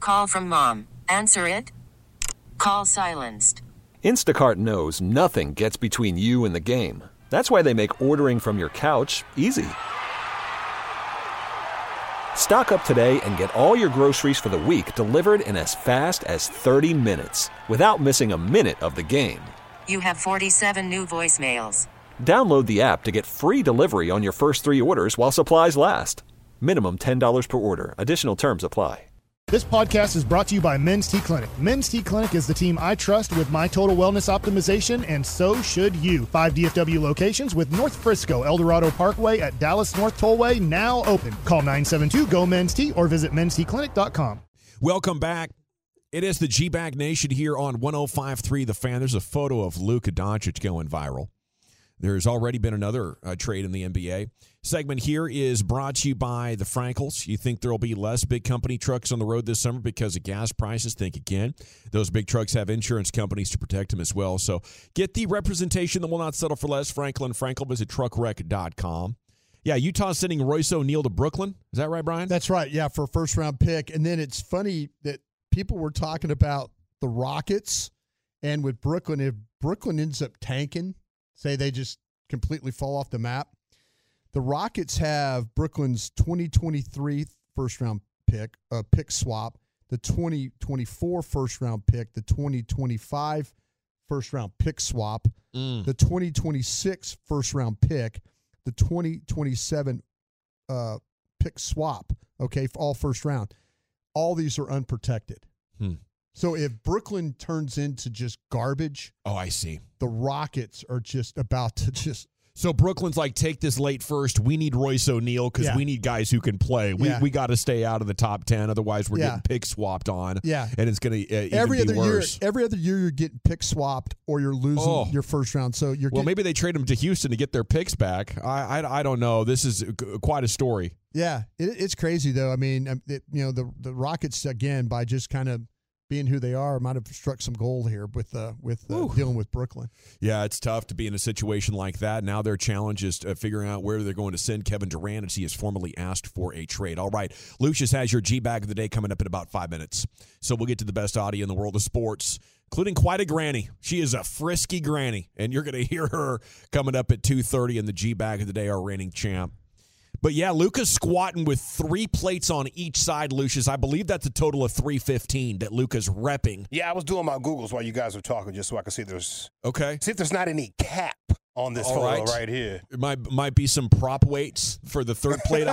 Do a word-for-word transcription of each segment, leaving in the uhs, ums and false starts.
Call from mom. Answer it. Call silenced. Instacart knows nothing gets between you and the game. That's why they make ordering from your couch easy. Stock up today and get all your groceries for the week delivered in as fast as thirty minutes without missing a minute of the game. You have forty-seven new voicemails. Download the app to get free delivery on your first three orders while supplies last. Minimum ten dollars per order. Additional terms apply. This podcast is brought to you by Men's T Clinic. Men's T Clinic is the team I trust with my total wellness optimization, and so should you. Five D F W locations with North Frisco, El Dorado Parkway at Dallas North Tollway now open. Call nine seven two, G O, Men's T or visit mens t clinic dot com. Welcome back. It is the G-Bag Nation here on one oh five point three The Fan. There's a photo of Luka Doncic going viral. There's already been another uh, trade in the N B A. Segment here is brought to you by the Frankels. You think there will be less big company trucks on the road this summer because of gas prices? Think again. Those big trucks have insurance companies to protect them as well. So get the representation that will not settle for less. Franklin Frankel. Visit truck wreck dot com. Yeah, Utah's sending Royce O'Neal to Brooklyn. Is that right, Brian? That's right, yeah, for a first-round pick. And then it's funny that people were talking about the Rockets, and with Brooklyn, if Brooklyn ends up tanking, say they just completely fall off the map, the Rockets have Brooklyn's twenty twenty-three first-round pick, uh, pick swap, the twenty twenty-four first-round pick, the twenty twenty-five first-round pick swap, mm. the twenty twenty-six first-round pick, the twenty twenty-seven uh, pick swap, okay, for all first round. All these are unprotected. Hmm. So if Brooklyn turns into just garbage, oh, I see. The Rockets are just about to just. So Brooklyn's like, take this late first. We need Royce O'Neal because yeah. we need guys who can play. We yeah. we got to stay out of the top ten, otherwise we're yeah. getting pick swapped on. Yeah, and it's going to uh, even every be other worse. year. Every other year, you're getting pick swapped or you're losing oh. your first round. So you're well, getting, maybe they trade them to Houston to get their picks back. I I, I don't know. This is quite a story. Yeah, it, it's crazy though. I mean, it, you know, the the Rockets again by just kind of being who they are, might have struck some gold here with uh, with uh, dealing with Brooklyn. Yeah, it's tough to be in a situation like that. Now their challenge is uh, figuring out where they're going to send Kevin Durant as he has formally asked for a trade. All right, Lucius has your G-Bag of the day coming up in about five minutes. So we'll get to the best audio in the world of sports, including quite a granny. She is a frisky granny, and you're going to hear her coming up at two thirty in the G-Bag of the day, our reigning champ. But, yeah, Luka's squatting with three plates on each side, Lucius. I believe that's a total of three fifteen that Luka's repping. Yeah, I was doing my Googles while you guys were talking just so I could see there's okay. See if there's not any cap on this All photo right. right here. It might might be some prop weights for the third plate.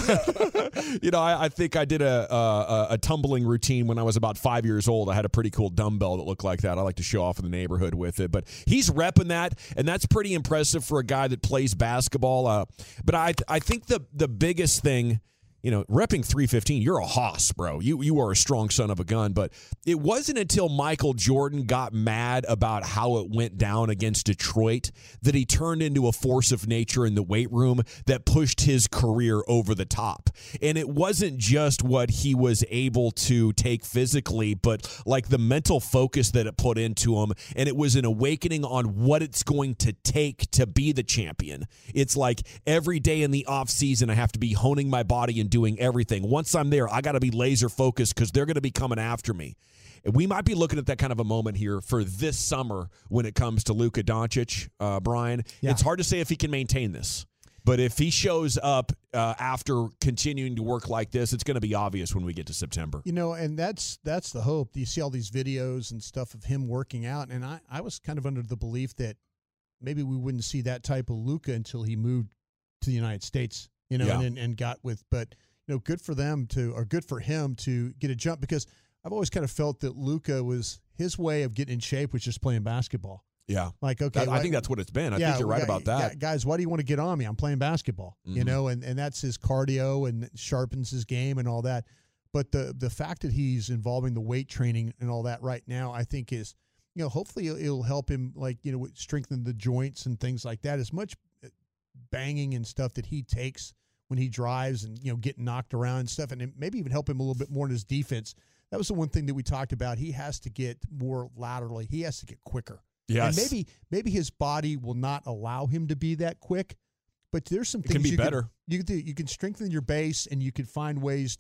you know, I, I think I did a, a a tumbling routine when I was about five years old. I had a pretty cool dumbbell that looked like that. I like to show off in the neighborhood with it. But he's repping that, and that's pretty impressive for a guy that plays basketball. Uh, but I I think the the biggest thing, you know, repping three fifteen, you're a hoss, bro. You you are a strong son of a gun. But it wasn't until Michael Jordan got mad about how it went down against Detroit that he turned into a force of nature in the weight room that pushed his career over the top. And it wasn't just what he was able to take physically, but like the mental focus that it put into him. And it was an awakening on what it's going to take to be the champion. It's like every day in the offseason, I have to be honing my body and doing everything. Once I'm there, I got to be laser focused because they're going to be coming after me. And we might be looking at that kind of a moment here for this summer when it comes to Luka Doncic, uh, Brian. Yeah. It's hard to say if he can maintain this. But if he shows up uh, after continuing to work like this, it's going to be obvious when we get to September. You know, and that's that's the hope. You see all these videos and stuff of him working out, and I, I was kind of under the belief that maybe we wouldn't see that type of Luka until he moved to the United States. You know, yeah. and and got with, but you know, good for them to, or good for him to get a jump, because I've always kind of felt that Luka was his way of getting in shape was just playing basketball. Yeah, like okay, that, like, I think that's what it's been. I yeah, think you're right yeah, about that, guys. Why do you want to get on me? I'm playing basketball, mm-hmm. you know, and and that's his cardio and sharpens his game and all that. But the the fact that he's involving the weight training and all that right now, I think is, you know, hopefully it'll, it'll help him, like, you know, strengthen the joints and things like that. As much banging and stuff that he takes when he drives and, you know, getting knocked around and stuff, and maybe even help him a little bit more in his defense. That was the one thing that we talked about. He has to get more laterally. He has to get quicker. Yes. And maybe maybe his body will not allow him to be that quick, but there's some it things can be you better. Can, you can do. You can strengthen your base, and you can find ways to,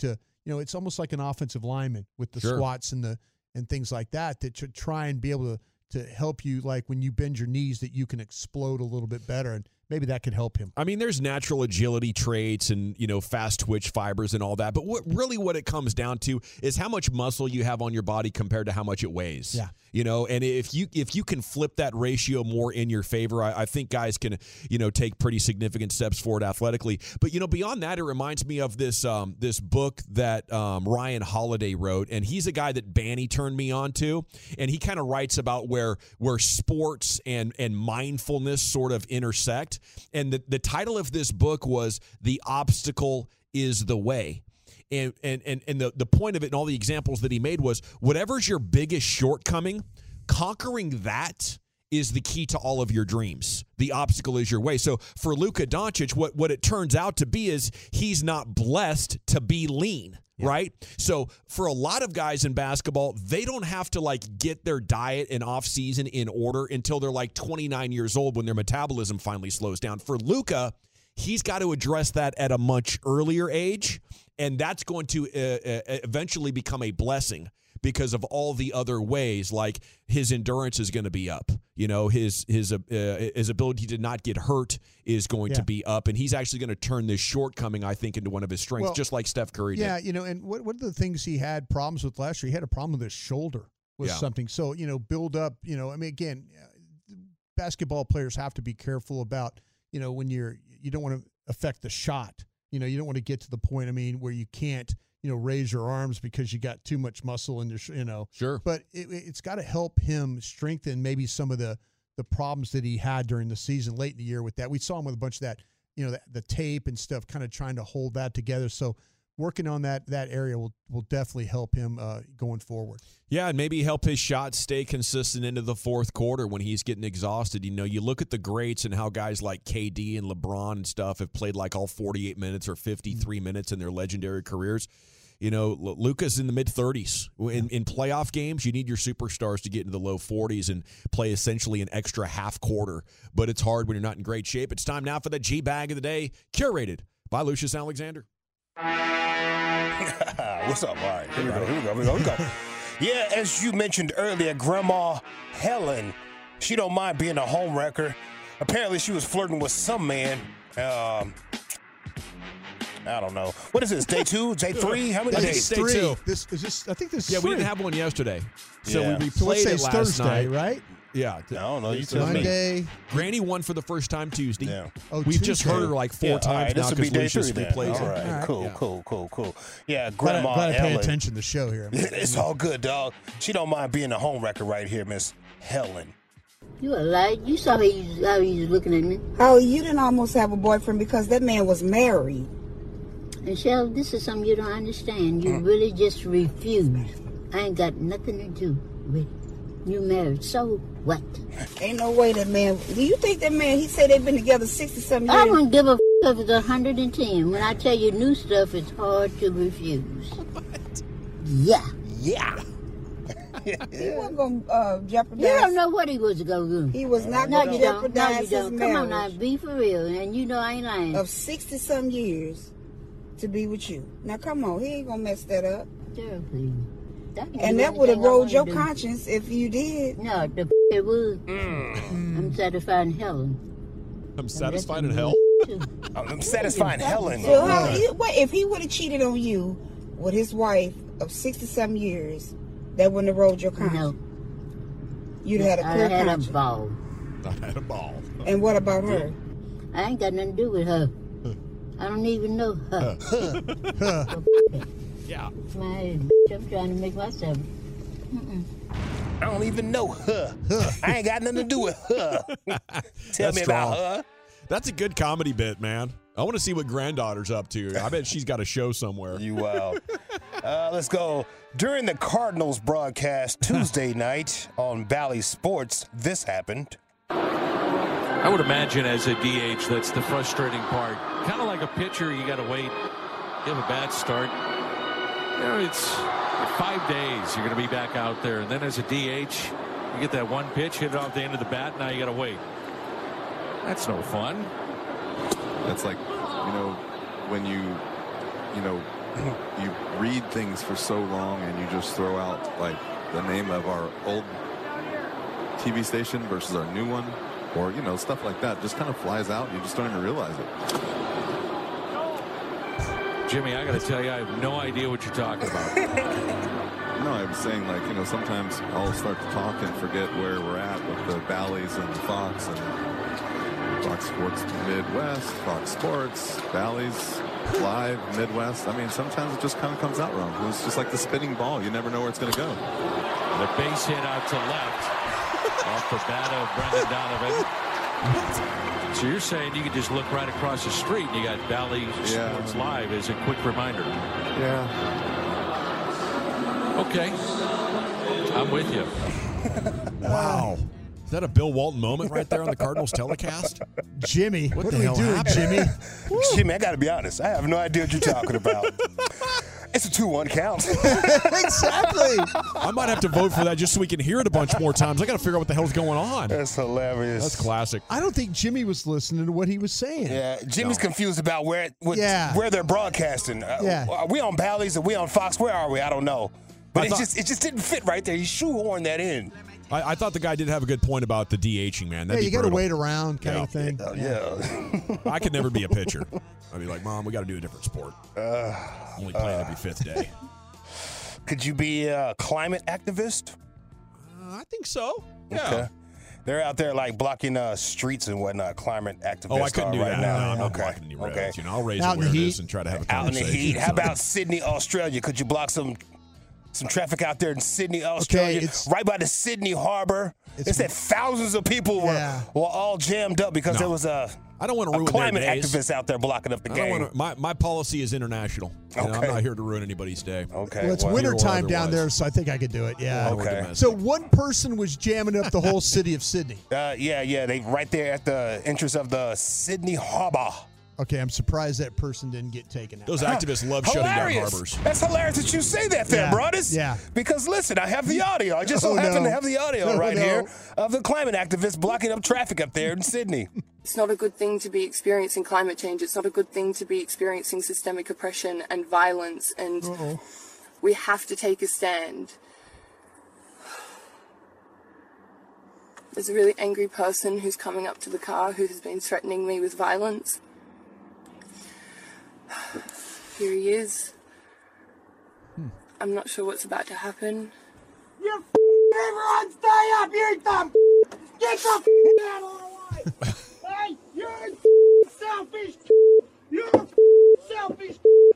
you know, it's almost like an offensive lineman with the Sure. squats and the and things like that that should try and be able to to help you, like when you bend your knees, that you can explode a little bit better, and maybe that could help him. I mean, there's natural agility traits and, you know, fast twitch fibers and all that. But what really what it comes down to is how much muscle you have on your body compared to how much it weighs. Yeah. You know, and if you if you can flip that ratio more in your favor, I, I think guys can, you know, take pretty significant steps forward athletically. But, you know, beyond that, it reminds me of this um, this book that um, Ryan Holiday wrote. And he's a guy that Banny turned me on to. And he kind of writes about where where sports and, and mindfulness sort of intersect. And the, the title of this book was The Obstacle is the Way. And and and, and the, the point of it and all the examples that he made was whatever's your biggest shortcoming, conquering that is the key to all of your dreams. The obstacle is your way. So for Luka Doncic, what, what it turns out to be is he's not blessed to be lean. Yeah. Right? So for a lot of guys in basketball, they don't have to like get their diet and off season in order until they're like twenty-nine years old when their metabolism finally slows down. For Luka, he's got to address that at a much earlier age, and that's going to uh, uh, eventually become a blessing because of all the other ways, like his endurance is going to be up. You know, his his uh, his ability to not get hurt is going Yeah. to be up, and he's actually going to turn this shortcoming, I think, into one of his strengths, Well, just like Steph Curry Yeah, did. you know, and what what are the things he had problems with last year? He had a problem with his shoulder was Yeah. something. So, you know, build up, you know, I mean, again, uh, basketball players have to be careful about, you know, when you're, you don't want to affect the shot. You know, you don't want to get to the point, I mean, where you can't, you know, raise your arms because you got too much muscle in your, sh- you know. Sure. But it, it's got to help him strengthen maybe some of the, the problems that he had during the season late in the year with that. We saw him with a bunch of that, you know, the, the tape and stuff, kind of trying to hold that together. So working on that that area will will definitely help him uh, going forward. Yeah, and maybe help his shot stay consistent into the fourth quarter when he's getting exhausted. You know, you look at the greats and how guys like K D and LeBron and stuff have played like all forty-eight minutes or fifty-three mm-hmm. minutes in their legendary careers. You know, Luka's in the mid-thirties. In, in playoff games, you need your superstars to get into the low forties and play essentially an extra half quarter. But it's hard when you're not in great shape. It's time now for the G-Bag of the Day, curated by Lucius Alexander. What's up? All right, here we go, here we go, here we go, here we go. Yeah, as you mentioned earlier, Grandma Helen, she don't mind being a home wrecker. Apparently, she was flirting with some man. Um... I don't know. What is this? Day two? Day three? How many days? Day two. This is this. I think this. Yeah, is we three. didn't have one yesterday, so Yeah. we So let's replayed say it it's last Thursday, night. right? Yeah, I don't know. You tell me. Monday. Granny won for the first time Tuesday. Yeah. Oh, We've just Tuesday. heard her like four Yeah, all times right, now this will be because day Lucius three then. replays All it. right, All right. cool, Yeah. cool, cool, cool. Yeah, Glad, Grandma glad I pay Ellen. attention to the show here. It's all good, dog. She don't mind being a home wrecker right here, Miss Helen. You a lie. You saw how he, how he was looking at me. Oh, you didn't almost have a boyfriend because that man was married. And Shell, this is something you don't understand. You really just refused. I ain't got nothing to do with it. You married, so what? Ain't no way that man. Do you think that man? He said they've been together sixty something years. I wouldn't give a f- if it's one hundred ten. When I tell you new stuff, it's hard to refuse. What? Yeah. Yeah. He wasn't gonna uh, jeopardize. You don't know what he was going to do. He was not No, gonna you don't. No, jeopardize you his don't. Come on now, marriage be for real. And you know I ain't lying. of sixty some years to be with you. Now come on, he ain't gonna mess that up. Gerald, please. That can And do that would have anything I rolled wanna your do. conscience if you did. No, the f- it would. I'm satisfying Helen. I'm satisfied in hell. Too. I'm satisfying Helen. So how, he- what if he would have cheated on you with his wife of sixty some years? That wouldn't have rolled your conscience. No. You'd have had a I clear had a conscience. ball. I had a ball. And what about her? I ain't got nothing to do with her. I don't even know her. Yeah. My I'm trying to make myself. I don't even know her. I ain't got nothing to do with her. Tell That's me strong. about her. That's a good comedy bit, man. I want to see what granddaughter's up to. I bet she's got a show somewhere. You wild. Uh, let's go. During the Cardinals broadcast Tuesday night on Valley Sports, this happened. I would imagine as a D H, that's the frustrating part. Kind of like a pitcher, you got to wait. You have a bad start. You know, it's five days you're going to be back out there. And then as a D H, you get that one pitch, hit it off the end of the bat, now you got to wait. That's no fun. That's like, you know, when you, you know, you read things for so long and you just throw out like the name of our old T V station versus our new one, or you know, stuff like that just kind of flies out and you just don't even realize it. Jimmy, I got to tell you, I have no idea what you're talking about. No, I was saying, like, you know, sometimes I'll start to talk and forget where we're at with the Bally's and Fox and Fox Sports Midwest, Fox Sports, Bally's, Live, Midwest. I mean, sometimes it just kind of comes out wrong. It's just like the spinning ball. You never know where it's going to go. The base hit out to left off the bat of Brendan Donovan. So you're saying you can just look right across the street and you got Bally Yeah. Sports Live as a quick reminder. Yeah. Okay. I'm with you. Wow. Is that a Bill Walton moment right there on the Cardinals telecast? Jimmy, What what, the are we hell doing, happened? Jimmy? Jimmy, I got to be honest. I have no idea what you're talking about. It's a two one count. Exactly. I might have to vote for that just so we can hear it a bunch more times. I got to figure out what the hell's going on. That's hilarious. That's classic. I don't think Jimmy was listening to what he was saying. Yeah, Jimmy's No. confused about where what, Yeah. where they're broadcasting. Uh, Yeah. Are we on Bally's? Are we on Fox? Where are we? I don't know. But I it thought- just it just didn't fit right there. He shoehorned that in. I, I thought the guy did have a good point about the DHing, man. Yeah, That'd you be got to brutal. wait around kind Yeah. of thing. Uh, yeah. I could never be a pitcher. I'd be like, Mom, we got to do a different sport. Uh, Only playing every fifth day. Could you be a climate activist? Uh, I think so. Yeah. Okay. They're out there like blocking uh, streets and whatnot. Climate activists. Oh, I couldn't are do right that. now. No, I'm not okay. blocking any roads. Okay. You know, I'll raise Out in the awareness heat? and try to have a Out in the conversation. heat. How about Sydney, Australia? Could you block some some traffic out there in Sydney, Australia? it's- right by the Sydney Harbor. It It's- said thousands of people were, Yeah. were all jammed up because No. there was a, I don't want to a ruin climate their days. activist out there blocking up the I don't game. wanna, my, my policy is international. You know, I'm Okay. not here to ruin anybody's day. Okay. Well, it's well, winter time or down otherwise. there, so I think I could do it. Yeah. Or Okay. domestic. So one person was jamming up the whole city of Sydney. Uh, yeah, yeah. They right there at the entrance of the Sydney Harbor. Okay, I'm surprised that person didn't get taken out. Those activists love shutting down Hilarious. harbors. That's hilarious that you say that there, Yeah, brothers. yeah. Because listen, I have the audio. I just so Oh, happen no. to have the audio Oh, right no. here of the climate activists blocking up traffic up there in Sydney. It's not a good thing to be experiencing climate change. It's not a good thing to be experiencing systemic oppression and violence. And Uh-oh. we have to take a stand. There's a really angry person who's coming up to the car who has been threatening me with violence. Here he is. I'm not sure what's about to happen. You everyone stay up, you dumb get the out of the way. Hey, you're selfish. You're selfish.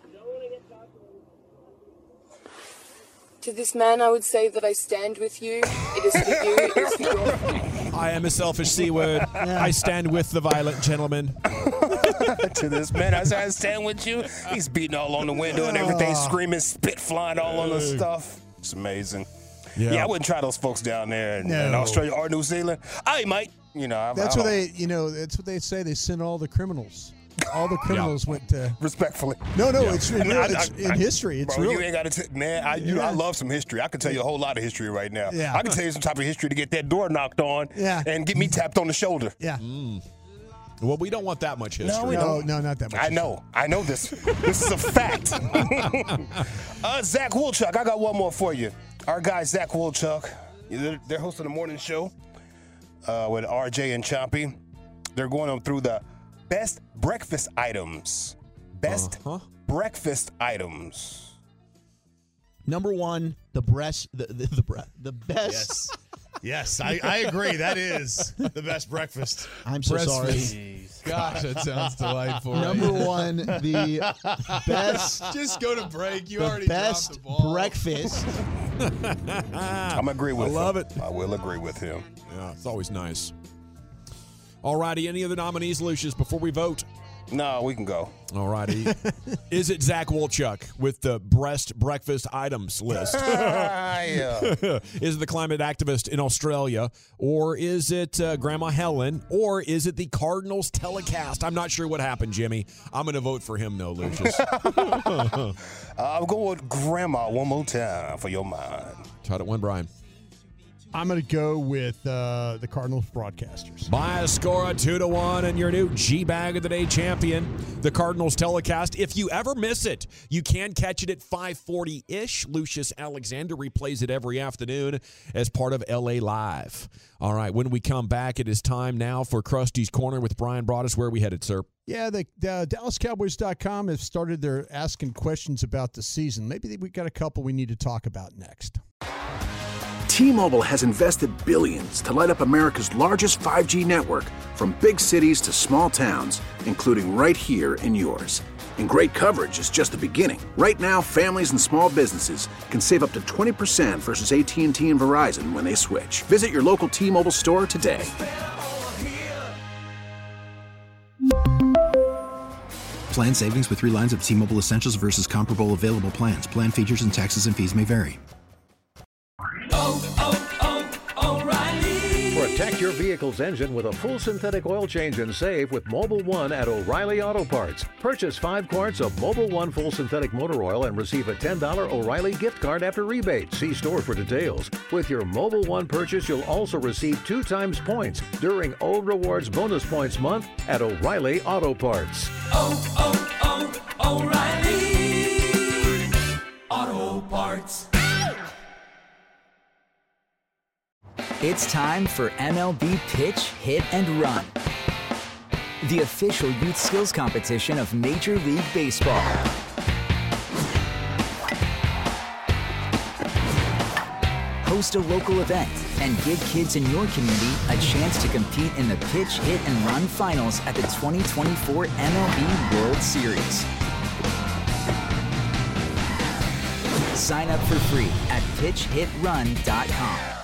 To this man, I would say that I stand with you. It is for you. It is for your I am a selfish C-word. I stand with the violent gentleman. To this man, as I stand with you, he's beating all on the window and everything, screaming, spit flying all on the stuff. It's amazing. Yeah. Yeah, I wouldn't try those folks down there in, in No. Australia or New Zealand. I might, you know. I, That's I what don't- they, you know, that's what they say. They send all the criminals. All the criminals went to. Respectfully. No, no, Yeah. it's, in, And I- it's I- in I- history. It's bro, real. you ain't got to, man. I, you, I Yeah. love some history. I can tell you a whole lot of history right now. Yeah. I can tell you some type of history to get that door knocked on. Yeah. And get me tapped on the shoulder. Yeah. Well, we don't want that much history. No, we No, don't. no, not that much. I know. I know this. This is a fact. uh, Zach Woolchuck, I got one more for you. Our guy, Zach Woolchuck, they're, they're hosting a morning show uh, with R J and Chompy. They're going on through the best breakfast items. Best Uh-huh. breakfast items. Number one, the breast, the the the, bre- the best. Yes, I, I agree. That is the best breakfast. I'm so Breakfast. sorry. Gosh, that sounds delightful. Number right? one, the best. Just go to break. You the already best dropped the ball. breakfast. I'm agree with I him. love it. I will agree with him. Yeah, it's always nice. All righty, any other nominees, Lucius, before we vote? No, we can go. All righty. Is it Zach Woolchuck with the breast breakfast items list? Yeah. Is it the climate activist in Australia? Or is it uh, Grandma Helen? Or is it the Cardinals telecast? I'm not sure what happened, Jimmy. I'm going to vote for him, though, Lucius. Uh, I'm going with Grandma one more time for your mind. Tied at one, Brian. I'm going to go with uh, the Cardinals broadcasters. By a score of two to one, and your new G-Bag of the Day champion, the Cardinals telecast. If you ever miss it, you can catch it at five forty-ish. Lucius Alexander replays it every afternoon as part of L A Live. All right, when we come back, it is time now for Krusty's Corner with Brian Broaddus. Where are we headed, sir? Yeah, the, the Dallas Cowboys dot com have started their asking questions about the season. Maybe we got a couple we need to talk about next. T-Mobile has invested billions to light up America's largest five G network, from big cities to small towns, including right here in yours. And great coverage is just the beginning. Right now, families and small businesses can save up to twenty percent versus A T and T and Verizon when they switch. Visit your local T-Mobile store today. Plan savings with three lines of T-Mobile Essentials versus comparable available plans. Plan features and taxes and fees may vary. Protect your vehicle's engine with a full synthetic oil change and save with Mobil one at O'Reilly Auto Parts. Purchase five quarts of Mobil one full synthetic motor oil and receive a ten dollars O'Reilly gift card after rebate. See store for details. With your Mobil one purchase, you'll also receive two times points during O Rewards Bonus Points Month at O'Reilly Auto Parts. Oh, oh, oh, O'Reilly Auto Parts. It's time for M L B Pitch, Hit, and Run, the official youth skills competition of Major League Baseball. Host a local event and give kids in your community a chance to compete in the Pitch, Hit, and Run finals at the twenty twenty-four M L B World Series. Sign up for free at pitch hit run dot com.